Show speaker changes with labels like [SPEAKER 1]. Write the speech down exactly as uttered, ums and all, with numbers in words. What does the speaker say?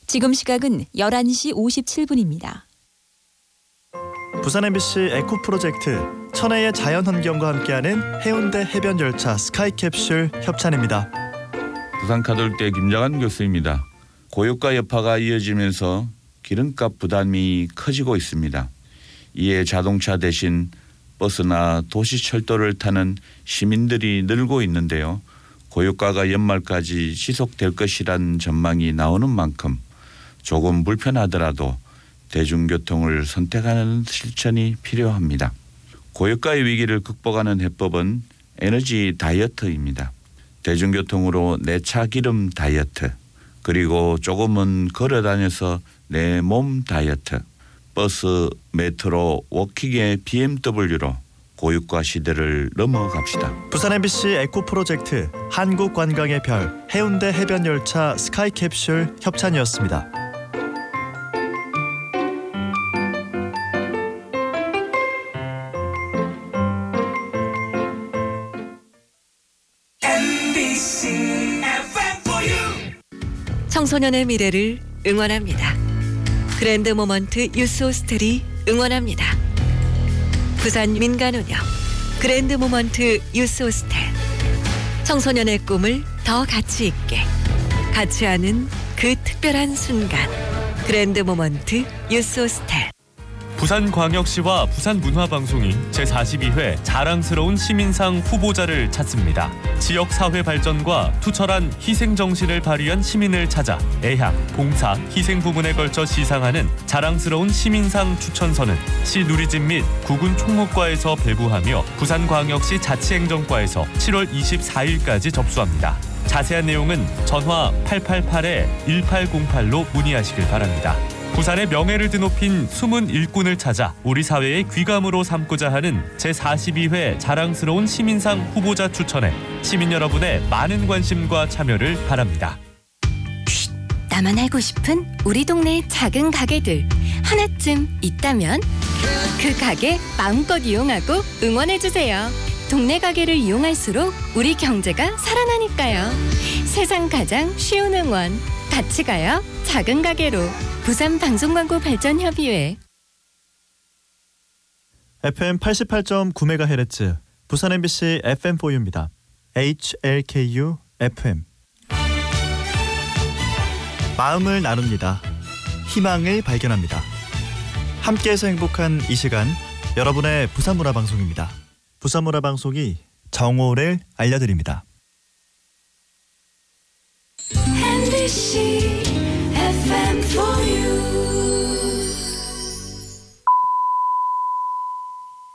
[SPEAKER 1] 지금 시각은 열한 시 오십칠 분입니다.
[SPEAKER 2] 부산 엠비씨 에코 프로젝트 천혜의 자연환경과 함께하는 해운대 해변열차 스카이캡슐 협찬입니다.
[SPEAKER 3] 부산카톨대 김정한 교수입니다. 고유가 여파가 이어지면서 기름값 부담이 커지고 있습니다. 이에 자동차 대신 버스나 도시철도를 타는 시민들이 늘고 있는데요. 고유가가 연말까지 지속될 것이란 전망이 나오는 만큼 조금 불편하더라도 대중교통을 선택하는 실천이 필요합니다. 고유가의 위기를 극복하는 해법은 에너지 다이어트입니다. 대중교통으로 내 차 기름 다이어트, 그리고 조금은 걸어 다녀서 내 몸 다이어트, 버스, 메트로, 워킹의 비엠더블유로 고유가 시대를 넘어갑시다.
[SPEAKER 2] 부산 엠비씨 에코 프로젝트 한국관광의 별 해운대 해변열차 스카이캡슐 협찬이었습니다.
[SPEAKER 4] 청소년의 미래를 응원합니다. 그랜드 모먼트 유스 호스텔이 응원합니다. 부산 민간운영 그랜드 모먼트 유스 호스텔. 청소년의 꿈을 더 가치 있게 같이 하는 그 특별한 순간. 그랜드 모먼트 유스 호스텔.
[SPEAKER 5] 부산광역시와 부산문화방송이 제사십이 회 자랑스러운 시민상 후보자를 찾습니다. 지역사회 발전과 투철한 희생정신을 발휘한 시민을 찾아 애향, 봉사, 희생 부문에 걸쳐 시상하는 자랑스러운 시민상 추천서는 시 누리집 및 구군 총무과에서 배부하며 부산광역시 자치행정과에서 칠월 이십사일까지 접수합니다. 자세한 내용은 전화 팔팔팔 일팔공팔로 문의하시길 바랍니다. 부산의 명예를 드높인 숨은 일꾼을 찾아 우리 사회의 귀감으로 삼고자 하는 제사십이 회 자랑스러운 시민상 후보자 추천에 시민 여러분의 많은 관심과 참여를 바랍니다.
[SPEAKER 6] 쉿, 나만 알고 싶은 우리 동네 작은 가게들 하나쯤 있다면 그 가게 마음껏 이용하고 응원해주세요. 동네 가게를 이용할수록 우리 경제가 살아나니까요. 세상 가장 쉬운 응원 같이 가요. 작은 가게로. 부산방송광고발전협의회.
[SPEAKER 2] 에프엠 팔십팔 점 구 메가헤르츠 부산 엠비씨 에프엠포유입니다. 에이치엘케이유 에프엠. 마음을 나눕니다. 희망을 발견합니다. 함께해서 행복한 이 시간, 여러분의 부산문화방송입니다. 부산문화방송이 정오를 알려드립니다.
[SPEAKER 6] 엠비씨